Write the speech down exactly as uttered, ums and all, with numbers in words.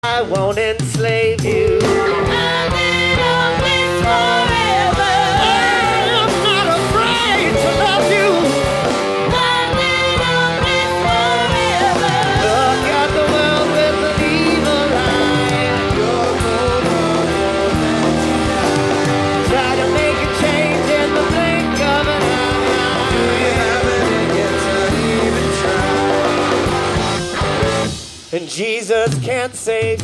I won't enslave you. I've been on this forever. I'm not afraid to love you. I've been on this forever. Look at the world with an evil eye. You're cold, try to make a change in the blink of an eye. Do you have it in you to even try? And Jesus can't save